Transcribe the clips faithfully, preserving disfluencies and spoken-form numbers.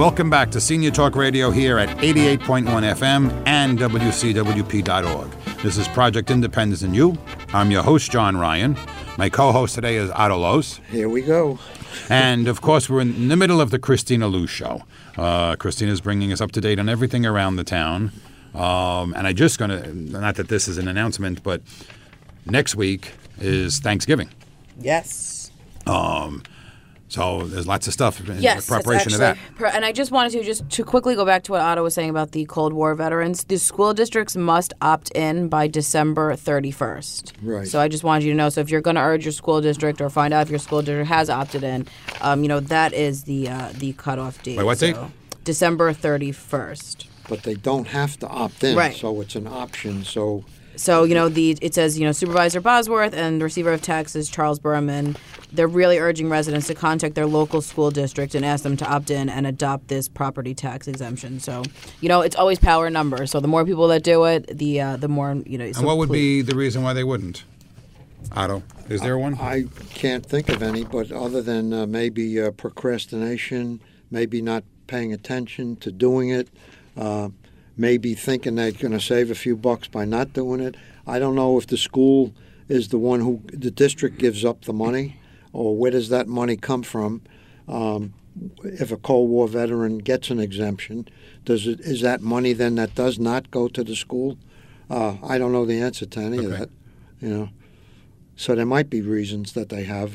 Welcome back to Senior Talk Radio here at eighty-eight point one F M and W C W P dot org. This is Project Independence and You. I'm your host, John Ryan. My co-host today is Otto Los. Here we go. And, of course, we're in the middle of the Christina Lou Show. Uh, Christina's bringing us up to date on everything around the town. Um, and I just going to, not that this is an announcement, but next week is Thanksgiving. Yes. Um, so there's lots of stuff in yes, preparation actually, of that. And I just wanted to just to quickly go back to what Otto was saying about the Cold War veterans. The school districts must opt in by December thirty-first. Right. So I just wanted you to know. So if you're going to urge your school district or find out if your school district has opted in, um, you know, that is the uh, the cutoff date. Wait, what so, date? December thirty-first. But they don't have to opt in, right. So it's an option. So, so you know, the it says you know Supervisor Bosworth and the receiver of taxes Charles Berman. They're really urging residents to contact their local school district and ask them to opt in and adopt this property tax exemption. So, you know, it's always power in numbers. So the more people that do it, the uh, the more you know. And what would be the reason why they wouldn't? Otto, is there one? I can't think of any, but other than uh, maybe uh, procrastination, maybe not paying attention to doing it. Uh, maybe thinking they're going to save a few bucks by not doing it. I don't know if the school is the one who the district gives up the money, or where does that money come from? Um, if a Cold War veteran gets an exemption, does it is that money then that does not go to the school? Uh, I don't know the answer to any okay. of that. You know, so there might be reasons that they have.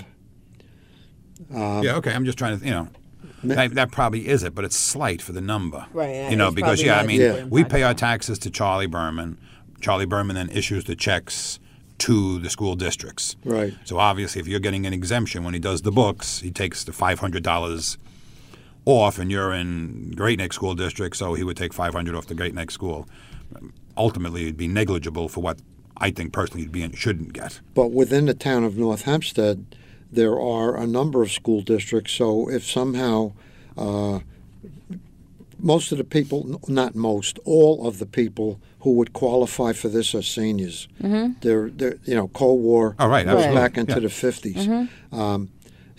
Um, yeah. Okay. I'm just trying to you know. That, that probably is it, but it's slight for the number. Right. You know, because, yeah, I mean, yeah. we pay our taxes to Charlie Berman. Charlie Berman then issues the checks to the school districts. Right. So, obviously, if you're getting an exemption when he does the books, he takes the five hundred dollars off, and you're in Great Neck School District, so he would take five hundred dollars off the Great Neck School. Ultimately, it'd be negligible for what I think personally you'd be and shouldn't get. But within the town of North Hempstead, there are a number of school districts, so if somehow uh, most of the people, not most, all of the people who would qualify for this are seniors. Mm-hmm. They're, they're, you know, Cold War oh, right, goes absolutely. back into yeah. the fifties. Mm-hmm. Um,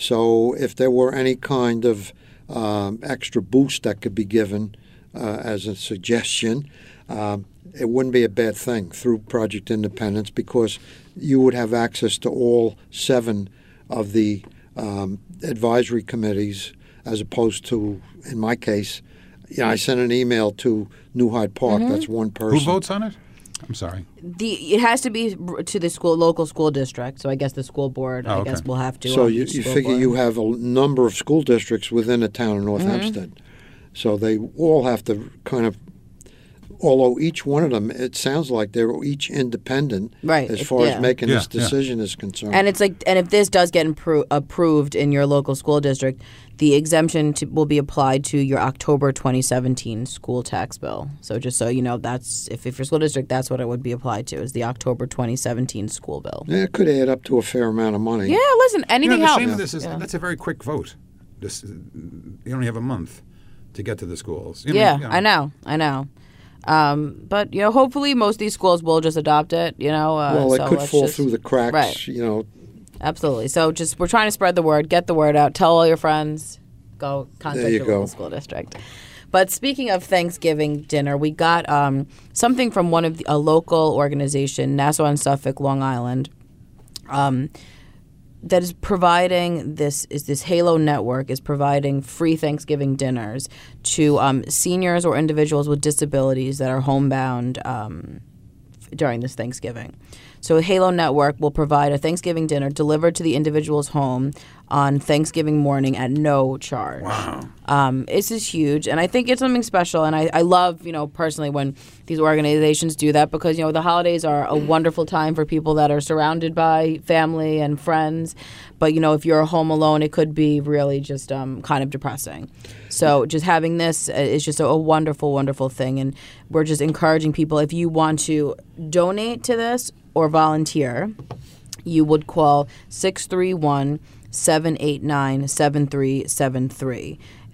so if there were any kind of um, extra boost that could be given uh, as a suggestion, um, it wouldn't be a bad thing through Project Independence, because you would have access to all seven of the um, advisory committees, as opposed to, in my case, you know, I sent an email to New Hyde Park. Mm-hmm. That's one person. Who votes on it? I'm sorry. The it has to be to the school local school district. So I guess the school board. Oh, I okay. guess will have to. So um, you, each you school figure board. you have a number of school districts within the town of North Mm-hmm. Hempstead. So they all have to kind of, although each one of them, it sounds like they're each independent Right, as it- far yeah. as making Yeah, this yeah. decision is concerned. And it's like, and if this does get impro- approved in your local school district, the exemption to, will be applied to your October twenty seventeen school tax bill. So just so you know, that's if, if your school district, that's what it would be applied to, is the October twenty seventeen school bill. Yeah, it could add up to a fair amount of money. Yeah, listen, You anything know, the helps. shame of this is Yeah. that's a very quick vote. This, you only have a month to get to the schools. You know, Yeah, you know. I know, I know. Um, but you know, hopefully, most of these schools will just adopt it. You know, uh, Well, it so could let's fall just- through the cracks, Right. you know. Absolutely. So just we're trying to spread the word, get the word out, tell all your friends, go contact There you your go. local school district. But speaking of Thanksgiving dinner, we got um, something from one of the, a local organization, Nassau and Suffolk, Long Island, um, that is providing this is this Halo Network is providing free Thanksgiving dinners to um, seniors or individuals with disabilities that are homebound um, during this Thanksgiving. So Halo Network will provide a Thanksgiving dinner delivered to the individual's home on Thanksgiving morning at no charge. Wow. Um, this is huge, and I think it's something special. And I, I love, you know, personally when these organizations do that, because, you know, the holidays are a wonderful time for people that are surrounded by family and friends. But, you know, if you're home alone, it could be really just um, kind of depressing. So just having this is just a, a wonderful, wonderful thing. And we're just encouraging people, if you want to donate to this or volunteer, you would call six three one, seven eight nine, seven three seven three.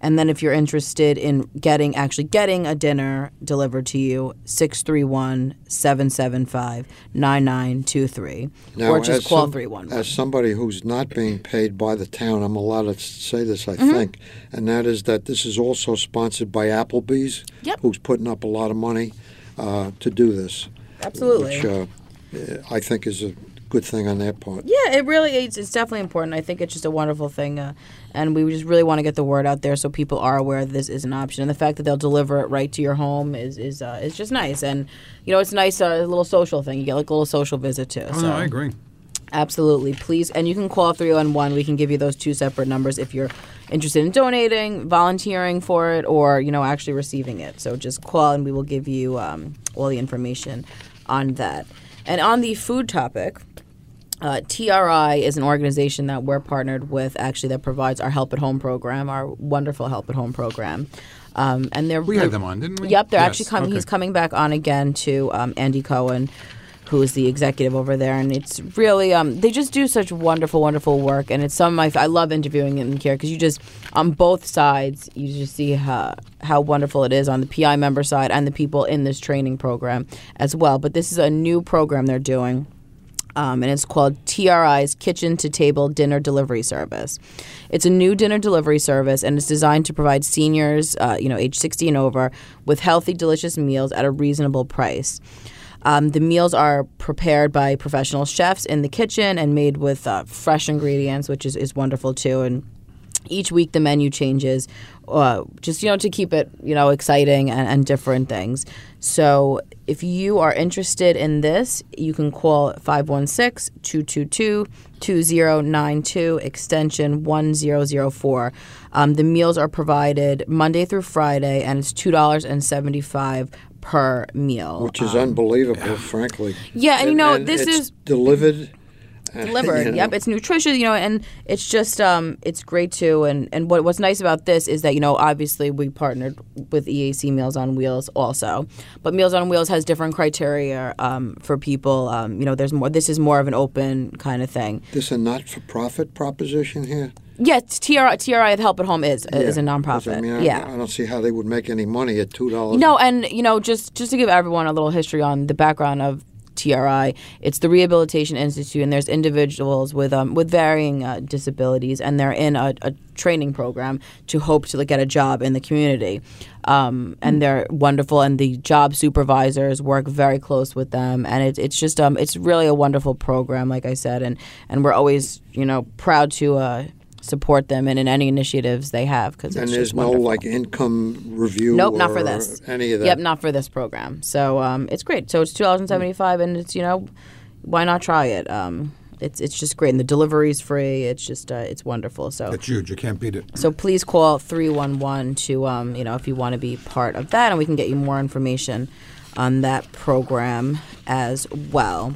And then if you're interested in getting actually getting a dinner delivered to you, six three one, seven seven five, nine nine two three. Now, Or just as call some- three one one. As somebody who's not being paid by the town, I'm allowed to say this, I Mm-hmm. think, and that is that this is also sponsored by Applebee's, Yep. who's putting up a lot of money uh, to do this. Absolutely. Which uh, I think is a good thing on their part. Yeah, it really is. It's definitely important. I think it's just a wonderful thing, uh, and we just really want to get the word out there so people are aware that this is an option. And the fact that they'll deliver it right to your home is is uh, is just nice. And you know, it's nice, uh, a little social thing. You get like a little social visit too. Oh, so. no, I agree. Absolutely. Please, and you can call three one one. We can give you those two separate numbers if you're interested in donating, volunteering for it, or, you know, actually receiving it. So just call and we will give you um, all the information on that. And on the food topic, uh, T R I is an organization that we're partnered with, actually, that provides our Help at Home program, our wonderful Help at Home program. Um, and they're We had them on, didn't we? Yep, they're Yes, actually coming. okay. He's coming back on again to um, Andy Cohen, who is the executive over there, and it's really um, they just do such wonderful, wonderful work, and it's some of my I love interviewing them here because you just on both sides you just see how how wonderful it is on the P I member side and the people in this training program as well. But this is a new program they're doing. Um, and it's called T R I's Kitchen to Table Dinner Delivery Service. It's a new dinner delivery service, and it's designed to provide seniors, uh, you know, age sixty and over, with healthy, delicious meals at a reasonable price. Um, the meals are prepared by professional chefs in the kitchen and made with uh, fresh ingredients, which is, is wonderful too. And each week the menu changes, uh, just, you know, to keep it, you know, exciting and, and different things. So if you are interested in this, you can call five one six, two two two, two zero nine two, extension one zero zero four. Um, the meals are provided Monday through Friday, and it's two dollars and seventy-five cents per meal. Which is Um, unbelievable, frankly. Yeah, and, you know, this it's is- delivered. uh, delivered. you know. Yep, it's nutritious, you know, and it's just um, it's great too. And and what what's nice about this is that, you know, obviously we partnered with E A C Meals on Wheels also, but Meals on Wheels has different criteria um, for people. Um, you know, there's more. This is more of an open kind of thing. This a not-for-profit proposition here? Yeah, T R I, T R I Help at Home is is a Yeah, 'cause, nonprofit. I mean, I, yeah. I don't see how they would make any money at two dollars. No, and you know, just just to give everyone a little history on the background of T R I, it's the Rehabilitation Institute, and there's individuals with um with varying uh, disabilities, and they're in a, a training program to hope to like, get a job in the community, um, and they're wonderful, and the job supervisors work very close with them, and it's it's just um it's really a wonderful program, like I said, and and we're always, you know, proud to uh, support them and in any initiatives they have because And it's there's just no wonderful. like income review. Nope, not for or this. Any of that. Yep, not for this program. So um, it's great. So it's two dollars and seventy five, and it's, you know, why not try it? Um, it's it's just great, and the delivery's free. It's just uh, it's wonderful. So It's huge. You can't beat it. so please call three one one to um, you know, if you want to be part of that, and we can get you more information on that program as well.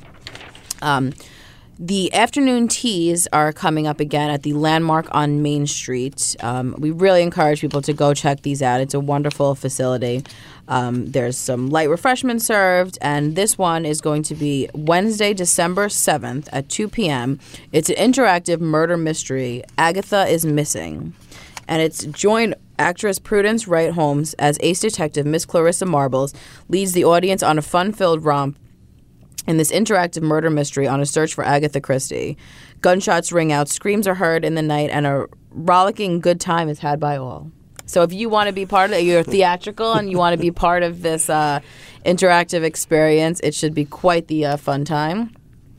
Um, The afternoon teas are coming up again at the Landmark on Main Street. Um, we really encourage people to go check these out. It's a wonderful facility. Um, there's some light refreshments served, and this one is going to be Wednesday, December seventh at two p.m. It's an interactive murder mystery, Agatha is Missing. And it's join actress Prudence Wright Holmes as ace detective Miss Clarissa Marbles leads the audience on a fun-filled romp in this interactive murder mystery on a search for Agatha Christie. Gunshots ring out, screams are heard in the night, and a rollicking good time is had by all. So if you want to be part of it, you're theatrical and you want to be part of this uh, interactive experience, it should be quite the uh, fun time.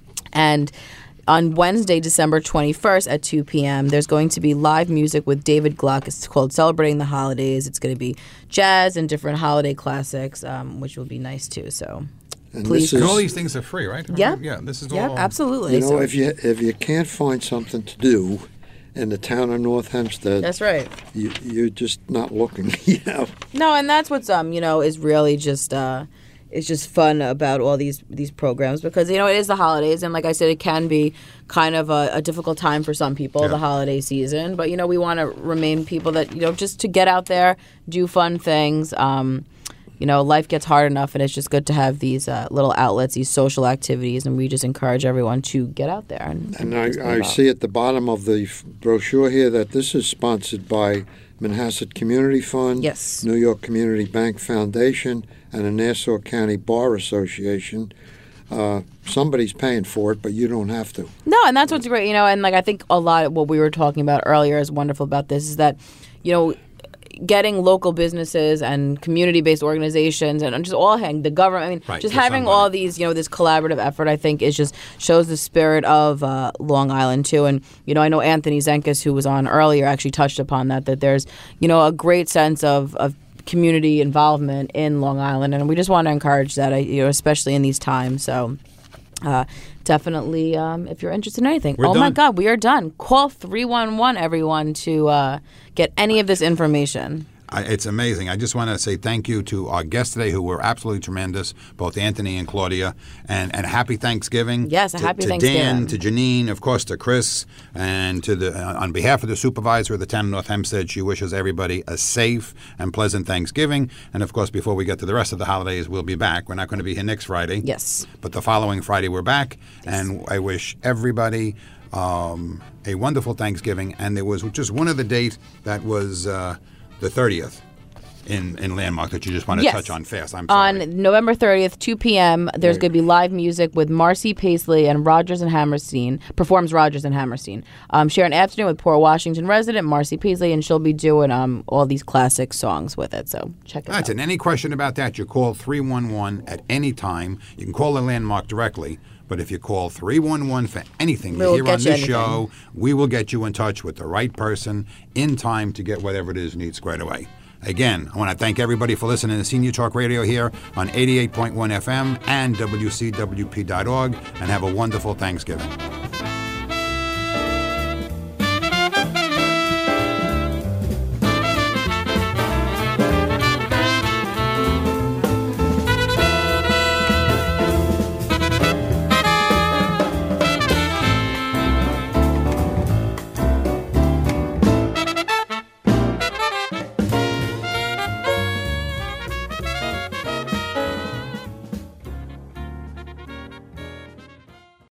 And on Wednesday, December twenty-first at two p.m., there's going to be live music with David Gluck. It's called Celebrating the Holidays. It's going to be jazz and different holiday classics, um, which will be nice too. So And please. this And is, all these things are free, right? Yeah. Yeah, this is Yeah, all. absolutely. you know, So- if you if you can't find something to do in the town of North Hempstead, That's right. you, you're just not looking. You know. No, and that's what's um you know is really just uh it's just fun about all these these programs because, you know, it is the holidays, and like I said, it can be kind of a, a difficult time for some people, Yeah. the holiday season. But, you know, we want to remain people that, you know, just to get out there, do fun things. Um, you know, life gets hard enough, and it's just good to have these uh, little outlets, these social activities, and we just encourage everyone to get out there. And, And just I, go I out. see at the bottom of the f- brochure here that this is sponsored by Manhasset Community Fund, Yes. New York Community Bank Foundation, and the Nassau County Bar Association. Uh, somebody's paying for it, but you don't have to. No, and that's what's great, you know, and like I think a lot of what we were talking about earlier is wonderful about this is that, you know, getting local businesses and community-based organizations and just all hang the government. I mean, Right, just for having somebody. all these, you know, this collaborative effort, I think, is just shows the spirit of uh, Long Island too. And you know, I know Anthony Zenkis, who was on earlier, actually touched upon that. That there's, you know, a great sense of of community involvement in Long Island, and we just want to encourage that, you know, especially in these times. So. Uh, definitely, um, if you're interested in anything. We're oh my done. God, we are done. Call three one one, everyone, to uh, get any of this information. I, it's amazing. I just want to say thank you to our guests today, who were absolutely tremendous, both Anthony and Claudia, and, and happy Thanksgiving. Yes, a to, happy to Thanksgiving. Dan, to Janine, of course, to Chris, and to the uh, on behalf of the supervisor of the town of North Hempstead, she wishes everybody a safe and pleasant Thanksgiving. And of course, before we get to the rest of the holidays, we'll be back. We're not going to be here next Friday. Yes. But the following Friday, we're back, and I wish everybody um, a wonderful Thanksgiving. And there was just one other date that was uh, the thirtieth in, in Landmark that you just want to Yes. touch on fast. I'm sorry. On November thirtieth, two p.m., there's Right. going to be live music with Marcy Paisley and Rogers and Hammerstein, performs Rogers and Hammerstein. Um, share an afternoon with Port Washington resident Marcy Paisley, and she'll be doing um, all these classic songs with it. So check it That's out. it. Any question about that, you call three one one at any time. You can call the Landmark directly, but if you call three one one for anything We you will hear get on you this anything. show, we will get you in touch with the right person in time to get whatever it is you need squared away. Again, I want to thank everybody for listening to Senior Talk Radio here on eighty-eight point one F M and W C W P dot org, and have a wonderful Thanksgiving.